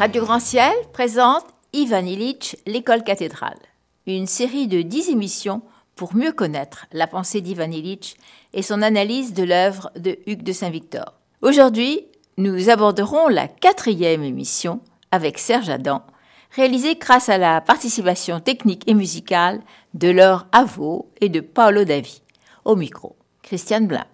Radio Grand Ciel présente Ivan Illich, l'école cathédrale. Une série de 10 émissions pour mieux connaître la pensée d'Ivan Illich et son analyse de l'œuvre de Hugues de Saint-Victor. Aujourd'hui, nous aborderons la 4e émission avec Serge Adam, réalisée grâce à la participation technique et musicale de Laure Avaux et de Paolo Davi. Au micro, Christiane Blin.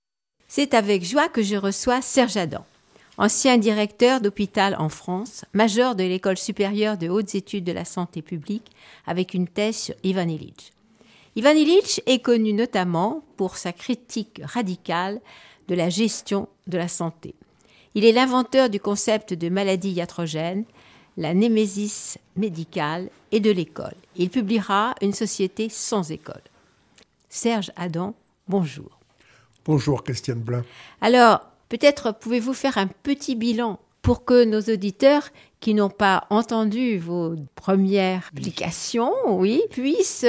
C'est avec joie que je reçois Serge Adam, ancien directeur d'hôpital en France, major de l'École supérieure de hautes études de la santé publique, avec une thèse sur Ivan Illich. Ivan Illich est connu notamment pour sa critique radicale de la gestion de la santé. Il est l'inventeur du concept de maladie iatrogène, la némésis médicale et de l'école. Il publiera Une société sans école. Serge Adam, bonjour. Bonjour Christiane Blin. Alors, peut-être pouvez-vous faire un petit bilan pour que nos auditeurs qui n'ont pas entendu vos premières publications, puissent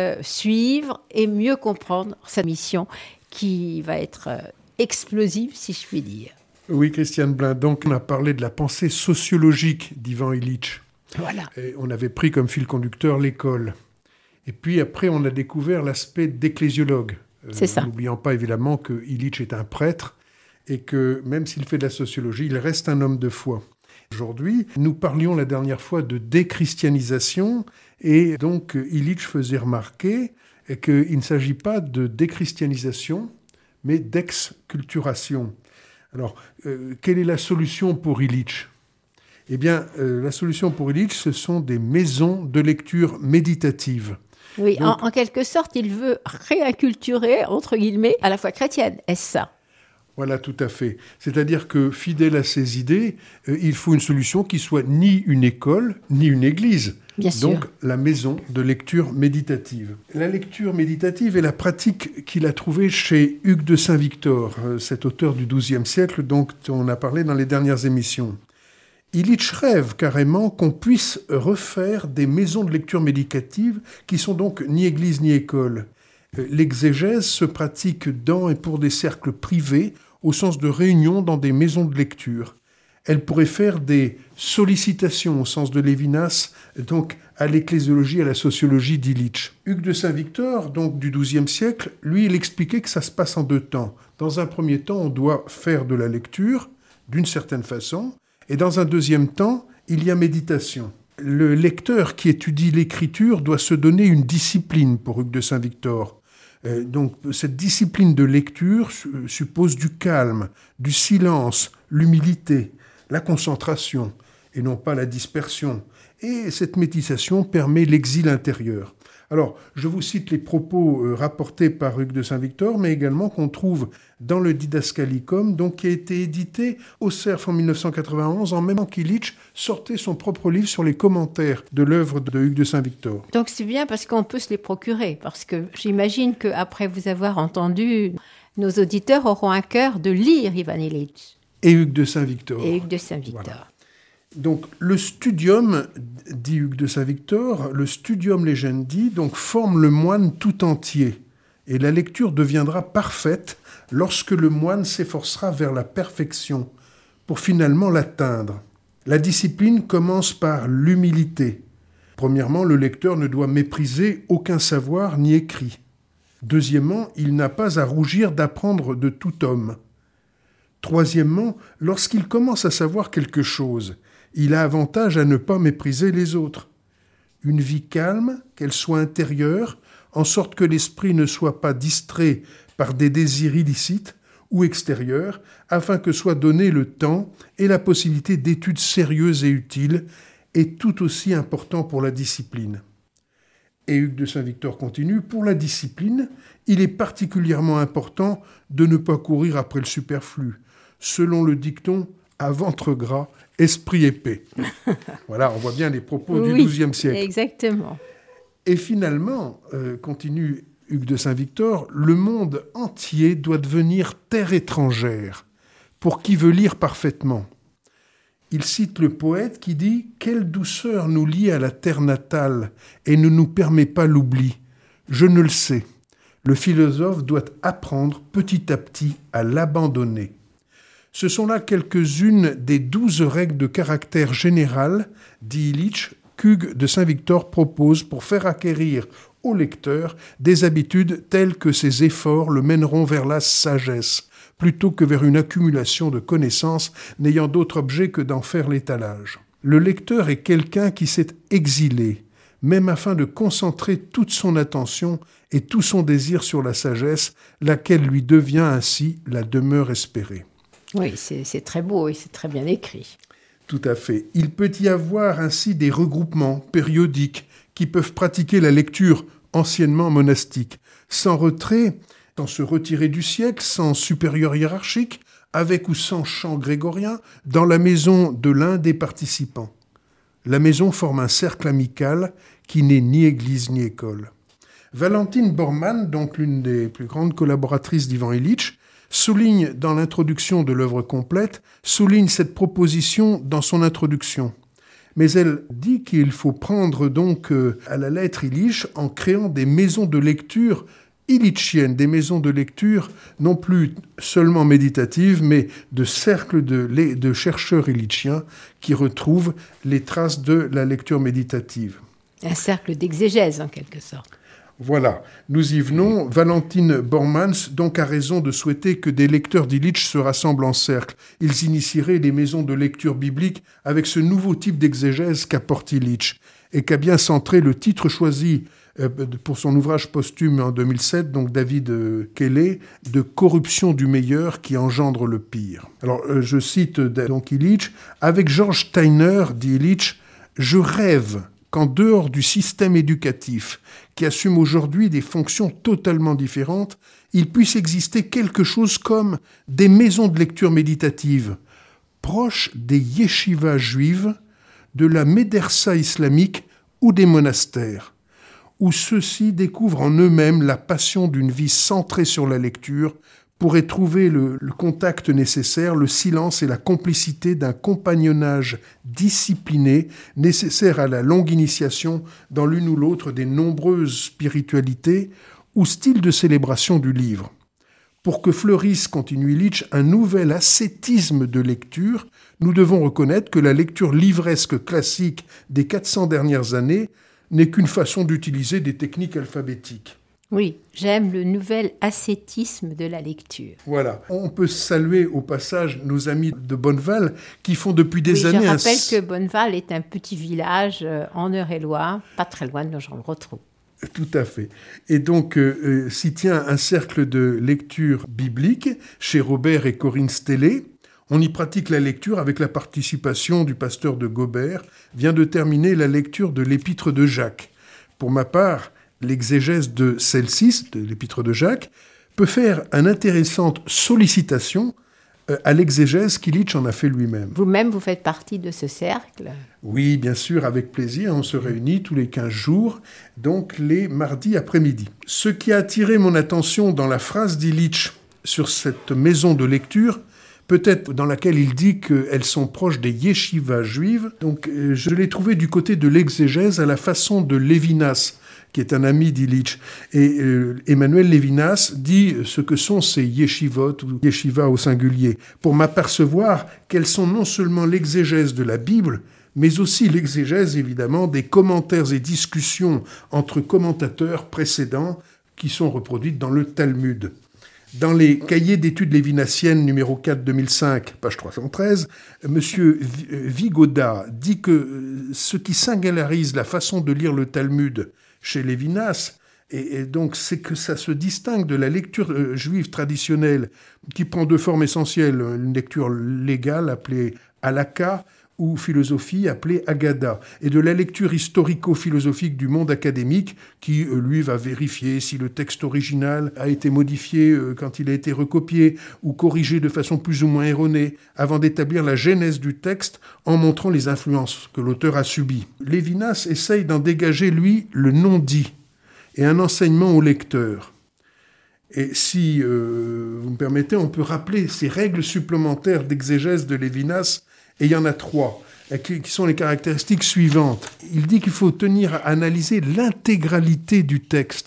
suivre et mieux comprendre cette mission qui va être explosive, si je puis dire. Oui, Christiane Blin. Donc, on a parlé de la pensée sociologique d'Ivan Illich. Voilà. Et on avait pris comme fil conducteur l'école. Et puis après, on a découvert l'aspect d'ecclésiologue. C'est ça. N'oubliant pas évidemment que Illich est un prêtre et que même s'il fait de la sociologie, il reste un homme de foi. Aujourd'hui, nous parlions la dernière fois de déchristianisation et donc Illich faisait remarquer qu'il ne s'agit pas de déchristianisation, mais d'exculturation. Alors, quelle est la solution pour Illich ? Eh bien, la solution pour Illich, ce sont des maisons de lecture méditative. Oui, donc, en quelque sorte, il veut réinculturer, entre guillemets, à la foi chrétienne. Est-ce ça ? Voilà, tout à fait. C'est-à-dire que, fidèle à ses idées, il faut une solution qui soit ni une école, ni une église. Bien sûr. Donc, la maison de lecture méditative. La lecture méditative est la pratique qu'il a trouvée chez Hugues de Saint-Victor, cet auteur du XIIe siècle dont on a parlé dans les dernières émissions. Illich rêve carrément qu'on puisse refaire des maisons de lecture méditative qui sont donc ni église ni école. L'exégèse se pratique dans et pour des cercles privés, au sens de réunion dans des maisons de lecture. Elle pourrait faire des sollicitations, au sens de Lévinas, donc à l'ecclésiologie, à la sociologie d'Illich. Hugues de Saint-Victor, donc du XIIe siècle, lui, il expliquait que ça se passe en 2 temps. Dans un premier temps, on doit faire de la lecture, d'une certaine façon, et dans un deuxième temps, il y a méditation. Le lecteur qui étudie l'écriture doit se donner une discipline pour Hugues de Saint-Victor. Donc cette discipline de lecture suppose du calme, du silence, l'humilité, la concentration, et non pas la dispersion. Et cette méditation permet l'exil intérieur. Alors, je vous cite les propos rapportés par Hugues de Saint-Victor, mais également qu'on trouve dans le Didascalicum, donc qui a été édité au Cerf en 1991, en même temps qu'Illich sortait son propre livre sur les commentaires de l'œuvre de Hugues de Saint-Victor. Donc c'est bien parce qu'on peut se les procurer, parce que j'imagine qu'après vous avoir entendu, nos auditeurs auront un cœur de lire Ivan Illich. Et Hugues de Saint-Victor. Et Hugues de Saint-Victor. Voilà. Donc, le studium, dit Hugues de Saint-Victor, le studium legendi, donc, forme le moine tout entier. Et la lecture deviendra parfaite lorsque le moine s'efforcera vers la perfection, pour finalement l'atteindre. La discipline commence par l'humilité. Premièrement, le lecteur ne doit mépriser aucun savoir ni écrit. Deuxièmement, il n'a pas à rougir d'apprendre de tout homme. Troisièmement, lorsqu'il commence à savoir quelque chose, il a avantage à ne pas mépriser les autres. Une vie calme, qu'elle soit intérieure, en sorte que l'esprit ne soit pas distrait par des désirs illicites ou extérieurs, afin que soit donné le temps et la possibilité d'études sérieuses et utiles, est tout aussi important pour la discipline. Et Hugues de Saint-Victor continue, pour la discipline, il est particulièrement important de ne pas courir après le superflu. Selon le dicton, à ventre gras, esprit épais. Voilà, on voit bien les propos du XIIe siècle. Exactement. Et finalement, continue Hugues de Saint-Victor, le monde entier doit devenir terre étrangère pour qui veut lire parfaitement. Il cite le poète qui dit « Quelle douceur nous lie à la terre natale et ne nous permet pas l'oubli. Je ne le sais. Le philosophe doit apprendre petit à petit à l'abandonner. » Ce sont là quelques-unes des 12 règles de caractère général, dit Illich, qu'Hugues de Saint-Victor propose pour faire acquérir au lecteur des habitudes telles que ses efforts le mèneront vers la sagesse, plutôt que vers une accumulation de connaissances n'ayant d'autre objet que d'en faire l'étalage. Le lecteur est quelqu'un qui s'est exilé, même afin de concentrer toute son attention et tout son désir sur la sagesse, laquelle lui devient ainsi la demeure espérée. Oui, c'est très beau et c'est très bien écrit. Tout à fait. Il peut y avoir ainsi des regroupements périodiques qui peuvent pratiquer la lecture anciennement monastique, sans retrait, sans se retirer du siècle, sans supérieur hiérarchique, avec ou sans chant grégorien, dans la maison de l'un des participants. La maison forme un cercle amical qui n'est ni église ni école. Valentine Bormann, donc l'une des plus grandes collaboratrices d'Ivan Illich, souligne dans l'introduction de l'œuvre complète, souligne cette proposition dans son introduction. Mais elle dit qu'il faut prendre donc à la lettre Illich en créant des maisons de lecture illichiennes, des maisons de lecture non plus seulement méditatives, mais de cercles de chercheurs illichiens qui retrouvent les traces de la lecture méditative. Un cercle d'exégèse en quelque sorte. Voilà, nous y venons. Valentine Bormann donc a raison de souhaiter que des lecteurs d'Illich se rassemblent en cercle. Ils initieraient les maisons de lecture biblique avec ce nouveau type d'exégèse qu'apporte Illich et qu'a bien centré le titre choisi pour son ouvrage posthume en 2007, donc David Kelley, de « Corruption du meilleur qui engendre le pire ». Alors, je cite donc Illich, « Avec George Steiner, dit Illich, je rêve qu'en dehors du système éducatif, qui assume aujourd'hui des fonctions totalement différentes, il puisse exister quelque chose comme des maisons de lecture méditative, proches des yeshivas juives, de la médersa islamique ou des monastères, où ceux-ci découvrent en eux-mêmes la passion d'une vie centrée sur la lecture, pourrait trouver le contact nécessaire, le silence et la complicité d'un compagnonnage discipliné nécessaire à la longue initiation dans l'une ou l'autre des nombreuses spiritualités ou styles de célébration du livre. Pour que fleurisse, continue Illich, un nouvel ascétisme de lecture, nous devons reconnaître que la lecture livresque classique des 400 dernières années n'est qu'une façon d'utiliser des techniques alphabétiques. Oui, j'aime le nouvel ascétisme de la lecture. Voilà. On peut saluer au passage nos amis de Bonneval qui font depuis des années... Je rappelle que Bonneval est un petit village en Eure-et-Loir, pas très loin de Nogent-le-Rotrou. Tout à fait. Et donc, s'y tient un cercle de lecture biblique chez Robert et Corinne Stellé. On y pratique la lecture avec la participation du pasteur de Gobert. Vient de terminer la lecture de l'épître de Jacques. Pour ma part, l'exégèse de celle-ci, de l'épître de Jacques, peut faire une intéressante sollicitation à l'exégèse qu'Illich en a fait lui-même. Vous-même, vous faites partie de ce cercle ? Oui, bien sûr, avec plaisir. On se réunit tous les 15 jours, donc les mardis après-midi. Ce qui a attiré mon attention dans la phrase d'Illich sur cette maison de lecture, peut-être dans laquelle il dit qu'elles sont proches des yeshivas juives, donc je l'ai trouvé du côté de l'exégèse à la façon de Lévinas, qui est un ami d'Illich. Et Emmanuel Lévinas dit ce que sont ces yeshivot, ou yeshivas au singulier, pour m'apercevoir qu'elles sont non seulement l'exégèse de la Bible, mais aussi l'exégèse, évidemment, des commentaires et discussions entre commentateurs précédents qui sont reproduites dans le Talmud. Dans les cahiers d'études lévinassiennes numéro 4 2005, page 313, M. Vigoda dit que ce qui singularise la façon de lire le Talmud chez Lévinas, et donc c'est que ça se distingue de la lecture juive traditionnelle qui prend deux formes essentielles, une lecture légale appelée halakha ou philosophie appelée Agada, et de la lecture historico-philosophique du monde académique qui, lui, va vérifier si le texte original a été modifié quand il a été recopié ou corrigé de façon plus ou moins erronée, avant d'établir la genèse du texte en montrant les influences que l'auteur a subies. Lévinas essaye d'en dégager, lui, le non-dit et un enseignement au lecteur. Et si vous me permettez, on peut rappeler ces règles supplémentaires d'exégèse de Lévinas. Et il y en a 3, qui sont les caractéristiques suivantes. Il dit qu'il faut tenir à analyser l'intégralité du texte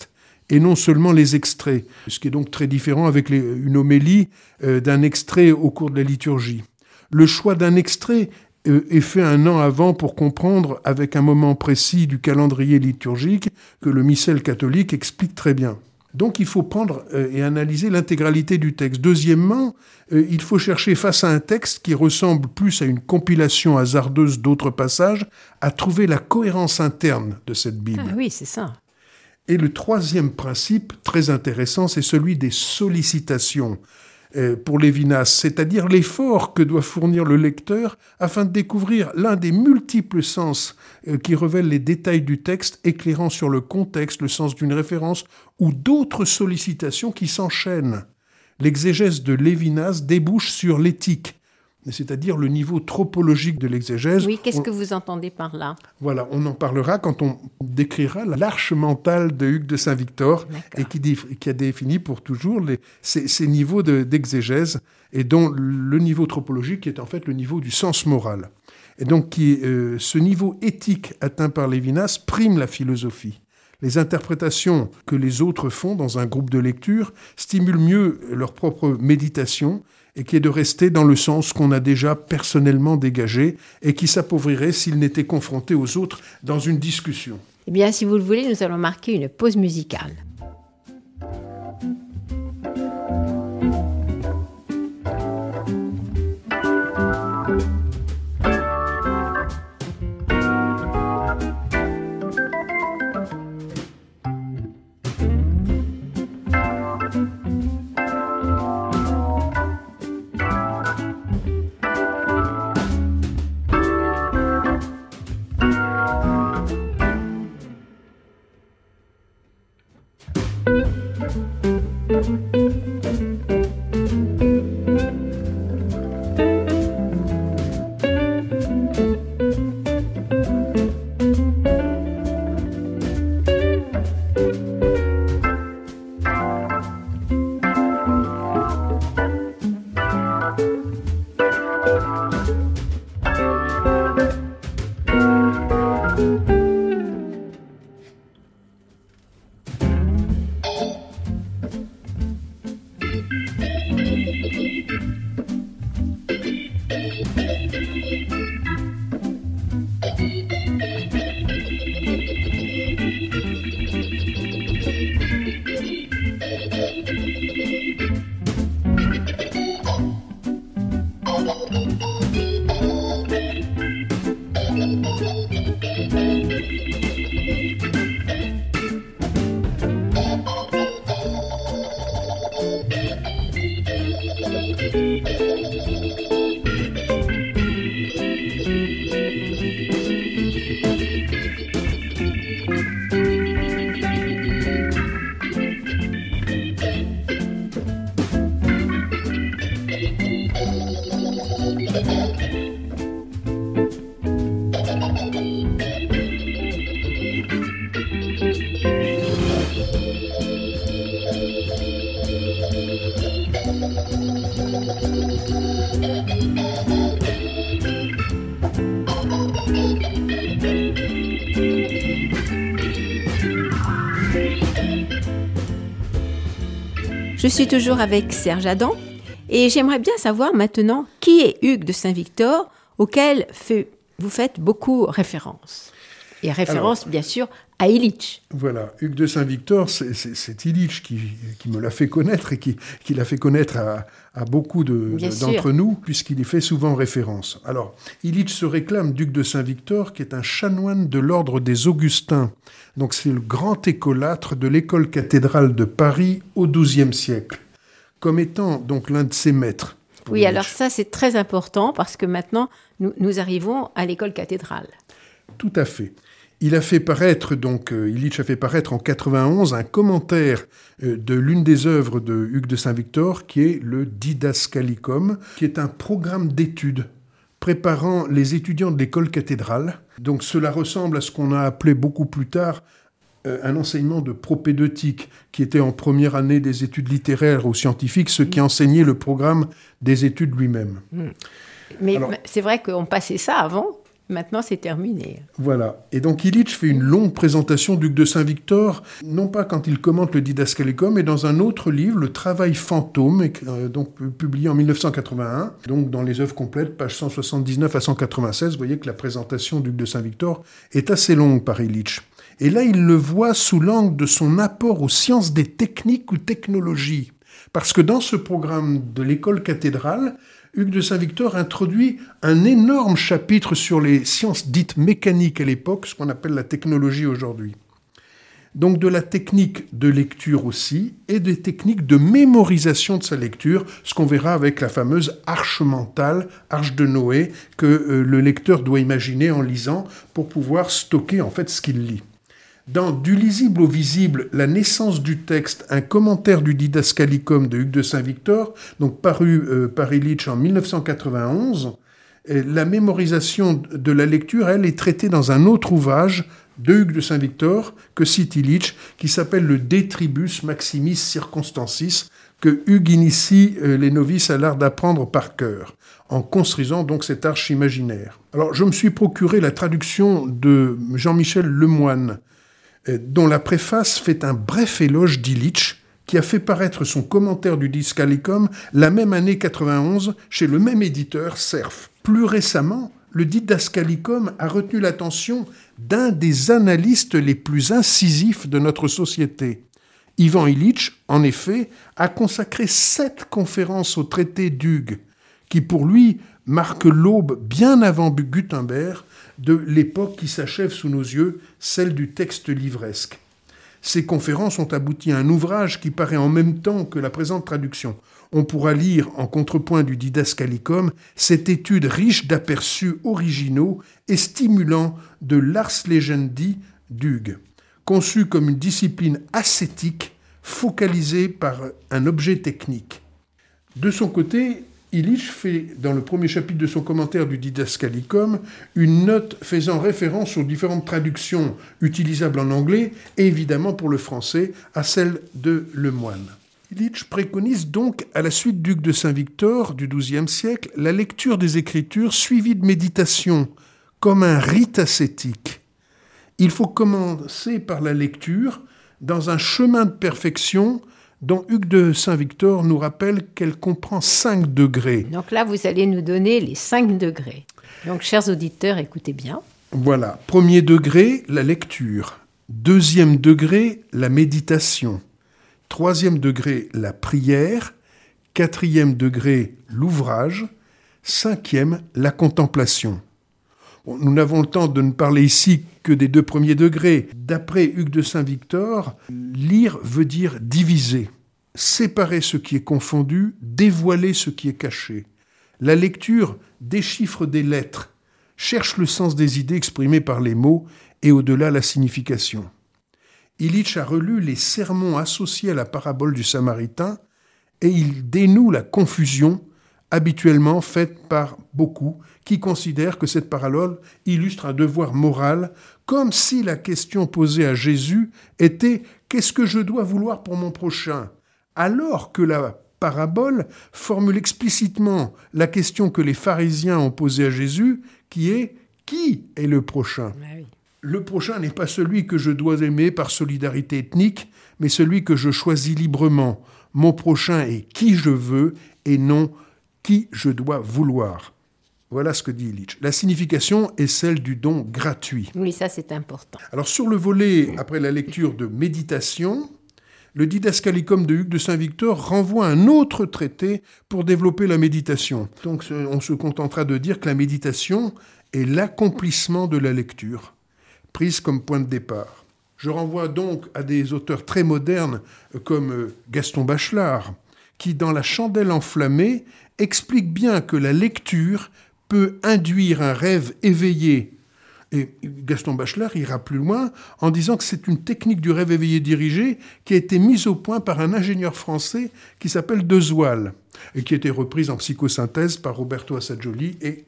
et non seulement les extraits, ce qui est donc très différent avec une homélie d'un extrait au cours de la liturgie. Le choix d'un extrait est fait un an avant pour comprendre avec un moment précis du calendrier liturgique que le missel catholique explique très bien. Donc il faut prendre et analyser l'intégralité du texte. Deuxièmement, il faut chercher face à un texte qui ressemble plus à une compilation hasardeuse d'autres passages, à trouver la cohérence interne de cette Bible. Ah oui, c'est ça. Et le troisième principe, très intéressant, c'est celui des sollicitations pour Lévinas, c'est-à-dire l'effort que doit fournir le lecteur afin de découvrir l'un des multiples sens qui révèlent les détails du texte, éclairant sur le contexte, le sens d'une référence ou d'autres sollicitations qui s'enchaînent. L'exégèse de Lévinas débouche sur l'éthique, c'est-à-dire le niveau tropologique de l'exégèse. Oui, qu'est-ce que vous entendez par là ? Voilà, on en parlera quand on décrira l'arche mentale de Hugues de Saint-Victor, et qui a défini pour toujours ces niveaux d'exégèse, et dont le niveau tropologique est en fait le niveau du sens moral. Et donc ce niveau éthique atteint par Lévinas prime la philosophie. Les interprétations que les autres font dans un groupe de lecture stimulent mieux leur propre méditation, et qui est de rester dans le sens qu'on a déjà personnellement dégagé et qui s'appauvrirait s'il n'était confronté aux autres dans une discussion. Eh bien, si vous le voulez, nous allons marquer une pause musicale. Je suis toujours avec Serge Adam et j'aimerais bien savoir maintenant qui est Hugues de Saint-Victor, auquel vous faites beaucoup référence. Et référence, bien sûr, à Illich. Voilà, Hugues de Saint-Victor, c'est Illich qui me l'a fait connaître et qui l'a fait connaître à beaucoup d'entre nous, puisqu'il y fait souvent référence. Alors, Illich se réclame d'Hugues de Saint-Victor, qui est un chanoine de l'ordre des Augustins. Donc, c'est le grand écolâtre de l'école cathédrale de Paris au XIIe siècle, comme étant donc l'un de ses maîtres. Oui, Illich. Alors ça, c'est très important, parce que maintenant, nous arrivons à l'école cathédrale. Tout à fait. Illich a fait paraître en 91 un commentaire de l'une des œuvres de Hugues de Saint-Victor, qui est le Didascalicum, qui est un programme d'études préparant les étudiants de l'école cathédrale. Donc cela ressemble à ce qu'on a appelé beaucoup plus tard un enseignement de propédeutique, qui était en première année des études littéraires ou scientifiques, ce qui enseignait le programme des études lui-même. Mais alors, c'est vrai qu'on passait ça avant. Maintenant, c'est terminé. Voilà. Et donc Illich fait une longue présentation d'Hugues de Saint-Victor, non pas quand il commente le Didascalicum, mais dans un autre livre, Le Travail fantôme, donc publié en 1981. Donc dans les œuvres complètes, pages 179 à 196, vous voyez que la présentation d'Hugues de Saint-Victor est assez longue par Illich. Et là, il le voit sous l'angle de son apport aux sciences des techniques ou technologies. Parce que dans ce programme de l'école cathédrale, Hugues de Saint-Victor introduit un énorme chapitre sur les sciences dites mécaniques à l'époque, ce qu'on appelle la technologie aujourd'hui. Donc de la technique de lecture aussi, et des techniques de mémorisation de sa lecture, ce qu'on verra avec la fameuse arche mentale, arche de Noé, que le lecteur doit imaginer en lisant pour pouvoir stocker en fait ce qu'il lit. Dans Du lisible au visible, la naissance du texte, un commentaire du Didascalicum de Hugues de Saint-Victor, donc paru par Illich en 1991, la mémorisation de la lecture, elle, est traitée dans un autre ouvrage de Hugues de Saint-Victor que cite Illich, qui s'appelle le De Tribus Maximis Circonstancis, que Hugues initie les novices à l'art d'apprendre par cœur, en construisant donc cette arche imaginaire. Alors, je me suis procuré la traduction de Jean-Michel Lemoine, dont la préface fait un bref éloge d'Illich, qui a fait paraître son commentaire du Didascalicum la même année 91 chez le même éditeur, Cerf. Plus récemment, le Didascalicum a retenu l'attention d'un des analystes les plus incisifs de notre société. Ivan Illich, en effet, a consacré 7 conférences au traité d'Hugues, qui pour lui marque l'aube bien avant Gutenberg, de l'époque qui s'achève sous nos yeux, celle du texte livresque. Ces conférences ont abouti à un ouvrage qui paraît en même temps que la présente traduction. On pourra lire, en contrepoint du Didascalicum, cette étude riche d'aperçus originaux et stimulants de l'ars legendi d'Hugues, conçue comme une discipline ascétique focalisée par un objet technique. De son côté, Illich fait, dans le premier chapitre de son commentaire du Didascalicum, une note faisant référence aux différentes traductions utilisables en anglais et évidemment pour le français à celle de Lemoine. Illich préconise donc, à la suite d'Hugues de Saint-Victor du XIIe siècle, la lecture des Écritures suivie de méditation, comme un rite ascétique. Il faut commencer par la lecture dans un chemin de perfection dont Hugues de Saint-Victor nous rappelle qu'elle comprend 5 degrés. Donc là, vous allez nous donner les 5 degrés. Donc, chers auditeurs, écoutez bien. Voilà. Premier degré, la lecture. Deuxième degré, la méditation. Troisième degré, la prière. Quatrième degré, l'ouvrage. Cinquième, la contemplation. Bon, nous n'avons le temps de ne parler ici que des 2 premiers degrés. D'après Hugues de Saint-Victor, lire veut dire diviser, séparer ce qui est confondu, dévoiler ce qui est caché. La lecture déchiffre des lettres, cherche le sens des idées exprimées par les mots et au-delà la signification. Illich a relu les sermons associés à la parabole du Samaritain et il dénoue la confusion habituellement faite par beaucoup qui considèrent que cette parabole illustre un devoir moral, comme si la question posée à Jésus était « Qu'est-ce que je dois vouloir pour mon prochain ?» alors que la parabole formule explicitement la question que les pharisiens ont posée à Jésus, qui est « Qui est le prochain ?» Oui. Le prochain n'est pas celui que je dois aimer par solidarité ethnique, mais celui que je choisis librement. Mon prochain est qui je veux et non qui je dois vouloir. Voilà ce que dit Illich. La signification est celle du don gratuit. Oui, ça c'est important. Alors sur le volet, après la lecture de méditation, le Didascalicum de Hugues de Saint-Victor renvoie à un autre traité pour développer la méditation. Donc on se contentera de dire que la méditation est l'accomplissement de la lecture, prise comme point de départ. Je renvoie donc à des auteurs très modernes comme Gaston Bachelard, qui dans La Chandelle enflammée explique bien que la lecture peut induire un rêve éveillé. Et Gaston Bachelard ira plus loin en disant que c'est une technique du rêve éveillé dirigé qui a été mise au point par un ingénieur français qui s'appelle Dezoil et qui a été reprise en psychosynthèse par Roberto Assagioli et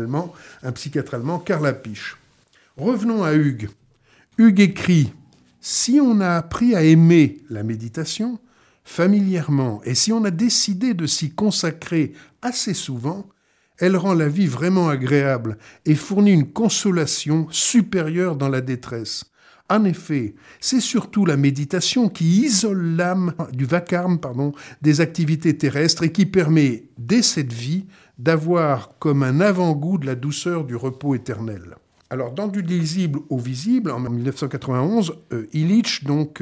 un psychiatre allemand, Karl Appisch. Revenons à Hugues. Hugues écrit « Si on a appris à aimer la méditation familièrement et si on a décidé de s'y consacrer assez souvent, Elle rend la vie vraiment agréable et fournit une consolation supérieure dans la détresse. En effet, c'est surtout la méditation qui isole l'âme du vacarme des activités terrestres et qui permet, dès cette vie, d'avoir comme un avant-goût de la douceur du repos éternel. Alors, dans Du lisible au visible, en 1991, Illich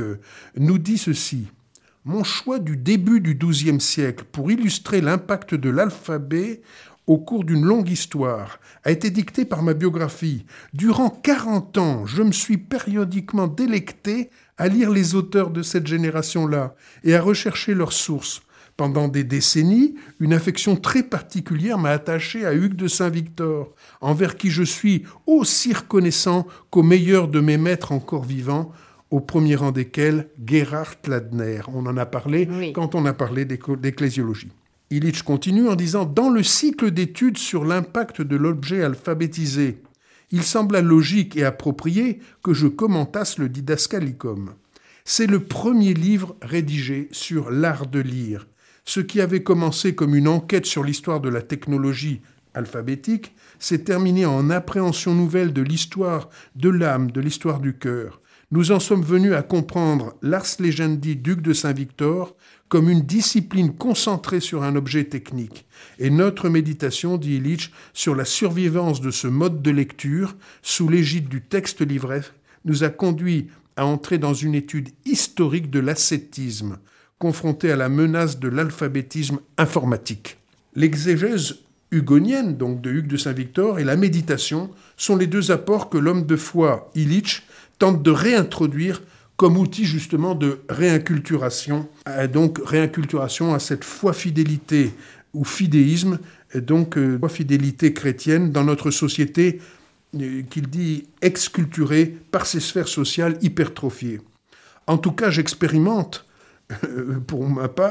nous dit ceci. « Mon choix du début du XIIe siècle pour illustrer l'impact de l'alphabet au cours d'une longue histoire a été dicté par ma biographie. Durant 40 ans, je me suis périodiquement délecté à lire les auteurs de cette génération-là et à rechercher leurs sources. Pendant des décennies, une affection très particulière m'a attaché à Hugues de Saint-Victor, envers qui je suis aussi reconnaissant qu'au meilleur de mes maîtres encore vivants, au premier rang desquels Gerhard Ladner. On en a parlé quand on a parlé d'ecclésiologie. Illich continue en disant « Dans le cycle d'études sur l'impact de l'objet alphabétisé, il sembla logique et approprié que je commentasse le Didascalicum. C'est le premier livre rédigé sur l'art de lire. Ce qui avait commencé comme une enquête sur l'histoire de la technologie alphabétique s'est terminé en appréhension nouvelle de l'histoire de l'âme, de l'histoire du cœur. Nous en sommes venus à comprendre l'ars legendi d'Hugues de Saint-Victor comme une discipline concentrée sur un objet technique. Et notre méditation, dit Illich, sur la survivance de ce mode de lecture, sous l'égide du texte livret, nous a conduit à entrer dans une étude historique de l'ascétisme, confronté à la menace de l'alphabétisme informatique. L'exégèse hugonienne, donc de Hugues de Saint-Victor, et la méditation sont les deux apports que l'homme de foi, Illich, tente de réintroduire comme outil justement de réinculturation, donc réinculturation à cette foi-fidélité ou fidéisme, donc foi-fidélité chrétienne dans notre société qu'il dit exculturée par ses sphères sociales hypertrophiées. En tout cas, j'expérimente, pour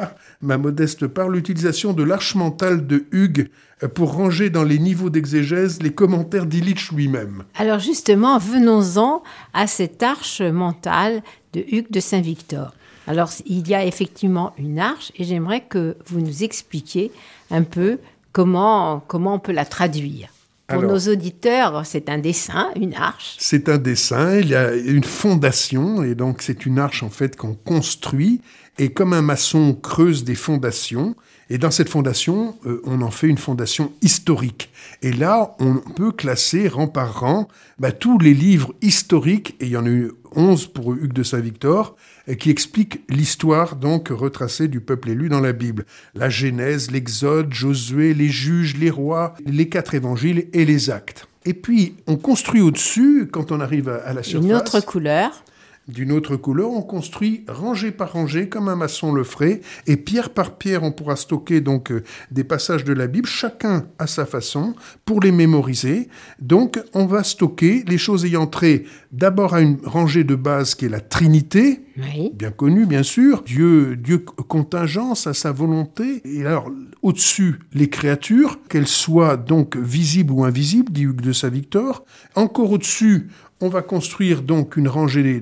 ma modeste part, l'utilisation de l'arche mentale de Hugues pour ranger dans les niveaux d'exégèse les commentaires d'Illich lui-même. Alors justement, venons-en à cette arche mentale de Hugues de Saint-Victor. Alors il y a effectivement une arche et j'aimerais que vous nous expliquiez un peu comment on peut la traduire. Pour nos auditeurs, c'est un dessin, une arche. C'est un dessin, il y a une fondation, et donc c'est une arche en fait qu'on construit, et comme un maçon creuse des fondations, et dans cette fondation, on en fait une fondation historique. Et là, on peut classer rang par rang tous les livres historiques, et il y en a eu 11 pour Hugues de Saint-Victor, qui expliquent l'histoire donc retracée du peuple élu dans la Bible. La Genèse, l'Exode, Josué, les Juges, les Rois, les 4 évangiles et les Actes. Et puis, on construit au-dessus, quand on arrive à la surface... Une autre couleur. D'une autre couleur, on construit rangée par rangée, comme un maçon le ferait, et pierre par pierre, on pourra stocker donc des passages de la Bible, chacun à sa façon, pour les mémoriser. Donc, on va stocker les choses ayant trait d'abord à une rangée de base qui est la Trinité, bien connue, bien sûr. Dieu contingence à sa volonté. Et alors, au-dessus, les créatures, qu'elles soient donc visibles ou invisibles, dit Hugues de Saint-Victor. Encore au-dessus, on va construire donc une rangée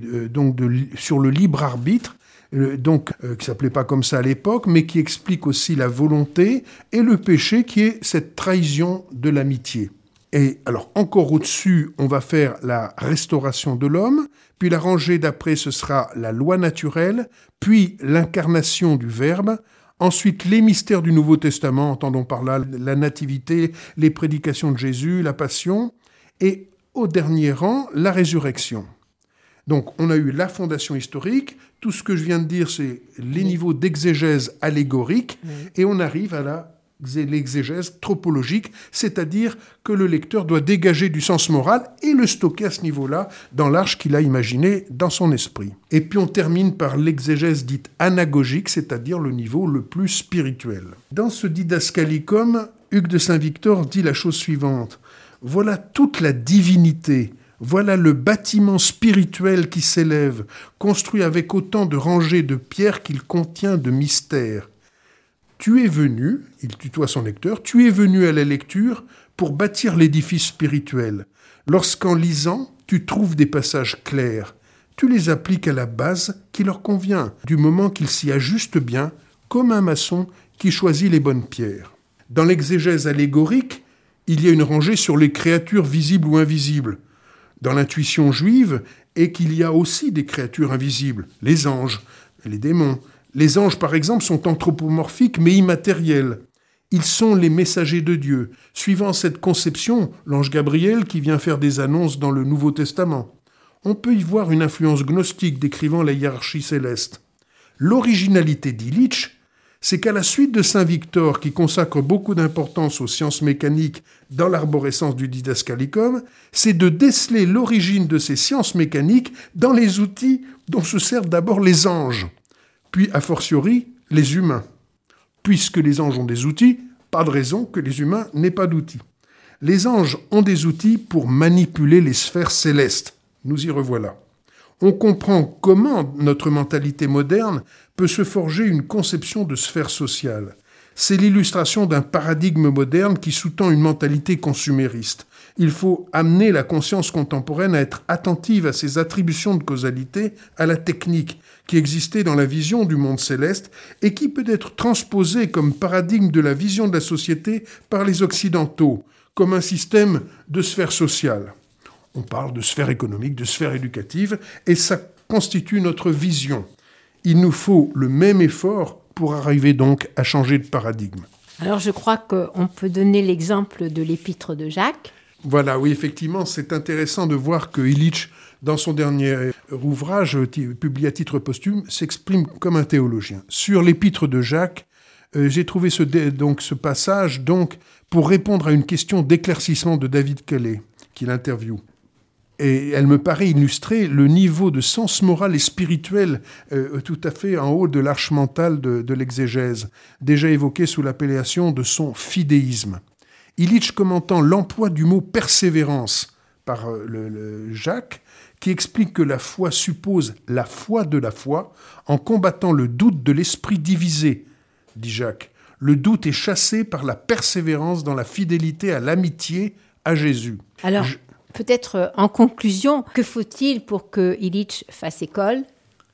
sur le libre arbitre, qui s'appelait pas comme ça à l'époque, mais qui explique aussi la volonté et le péché qui est cette trahison de l'amitié. Et alors encore au-dessus, on va faire la restauration de l'homme, puis la rangée d'après ce sera la loi naturelle, puis l'incarnation du Verbe, ensuite les mystères du Nouveau Testament, entendons par là la nativité, les prédications de Jésus, la passion, et au dernier rang, la résurrection. Donc, on a eu la fondation historique, tout ce que je viens de dire, c'est les niveaux d'exégèse allégorique, et on arrive à l'exégèse tropologique, c'est-à-dire que le lecteur doit dégager du sens moral et le stocker à ce niveau-là dans l'arche qu'il a imaginé dans son esprit. Et puis on termine par l'exégèse dite anagogique, c'est-à-dire le niveau le plus spirituel. Dans ce Didascalicum, Hugues de Saint-Victor dit la chose suivante. Voilà toute la divinité, voilà le bâtiment spirituel qui s'élève, construit avec autant de rangées de pierres qu'il contient de mystères. Tu es venu, il tutoie son lecteur, tu es venu à la lecture pour bâtir l'édifice spirituel. Lorsqu'en lisant, tu trouves des passages clairs, tu les appliques à la base qui leur convient, du moment qu'ils s'y ajustent bien, comme un maçon qui choisit les bonnes pierres. Dans l'exégèse allégorique, il y a une rangée sur les créatures visibles ou invisibles. Dans l'intuition juive, et qu'il y a aussi des créatures invisibles, les anges, les démons. Les anges, par exemple, sont anthropomorphiques mais immatériels. Ils sont les messagers de Dieu. Suivant cette conception, l'ange Gabriel qui vient faire des annonces dans le Nouveau Testament. On peut y voir une influence gnostique décrivant la hiérarchie céleste. L'originalité d'Illich, c'est qu'à la suite de Saint Victor, qui consacre beaucoup d'importance aux sciences mécaniques dans l'arborescence du Didascalicum, c'est de déceler l'origine de ces sciences mécaniques dans les outils dont se servent d'abord les anges, puis a fortiori les humains. Puisque les anges ont des outils, pas de raison que les humains n'aient pas d'outils. Les anges ont des outils pour manipuler les sphères célestes. Nous y revoilà. On comprend comment notre mentalité moderne peut se forger une conception de sphère sociale. C'est l'illustration d'un paradigme moderne qui sous-tend une mentalité consumériste. Il faut amener la conscience contemporaine à être attentive à ces attributions de causalité à la technique qui existait dans la vision du monde céleste et qui peut être transposée comme paradigme de la vision de la société par les Occidentaux, comme un système de sphère sociale. On parle de sphère économique, de sphère éducative, et ça constitue notre vision. Il nous faut le même effort pour arriver donc à changer de paradigme. Alors je crois qu'on peut donner l'exemple de l'épître de Jacques. Voilà, oui, effectivement, c'est intéressant de voir que Illich, dans son dernier ouvrage, publié à titre posthume, s'exprime comme un théologien. Sur l'épître de Jacques, j'ai trouvé ce passage pour répondre à une question d'éclaircissement de David Kelly, qu'il interviewe. Et elle me paraît illustrer le niveau de sens moral et spirituel tout à fait en haut de l'arche mentale de l'exégèse, déjà évoqué sous l'appellation de son fidéisme. Illich commentant l'emploi du mot persévérance par le Jacques, qui explique que la foi suppose la foi de la foi en combattant le doute de l'esprit divisé, dit Jacques. Le doute est chassé par la persévérance dans la fidélité à l'amitié à Jésus. Alors, peut-être en conclusion, que faut-il pour que Illich fasse école ?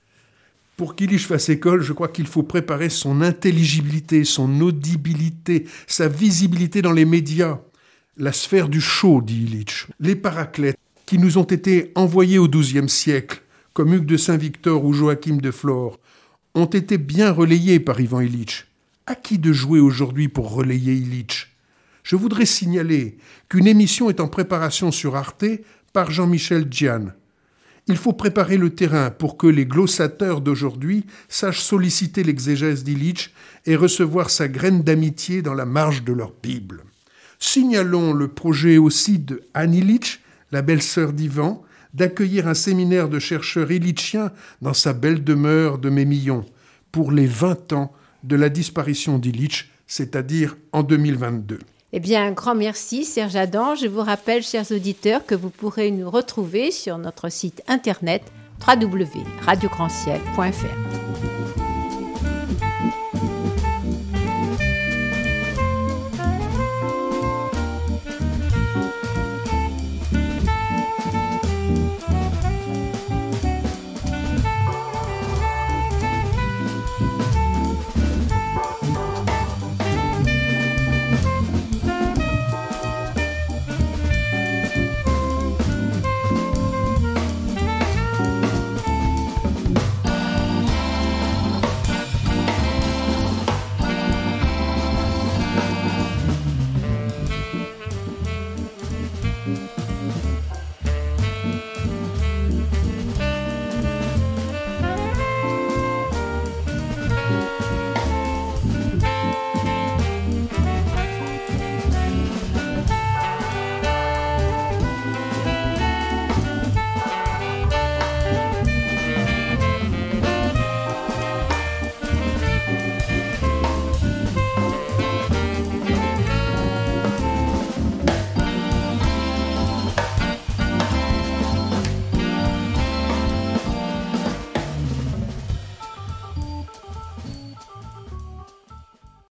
Pour qu'Illich fasse école, je crois qu'il faut préparer son intelligibilité, son audibilité, sa visibilité dans les médias. La sphère du show, dit Illich. Les paraclètes qui nous ont été envoyés au XIIe siècle, comme Hugues de Saint-Victor ou Joachim de Flore, ont été bien relayés par Ivan Illich. À qui de jouer aujourd'hui pour relayer Illich ? Je voudrais signaler qu'une émission est en préparation sur Arte par Jean-Michel Gian. Il faut préparer le terrain pour que les glossateurs d'aujourd'hui sachent solliciter l'exégèse d'Illich et recevoir sa graine d'amitié dans la marge de leur Bible. Signalons le projet aussi de Anne Illich, la belle-sœur d'Ivan, d'accueillir un séminaire de chercheurs illichiens dans sa belle demeure de Mémillon pour les 20 ans de la disparition d'Illich, c'est-à-dire en 2022. Eh bien, un grand merci, Serge Adam. Je vous rappelle, chers auditeurs, que vous pourrez nous retrouver sur notre site internet www.radiograndciel.fr.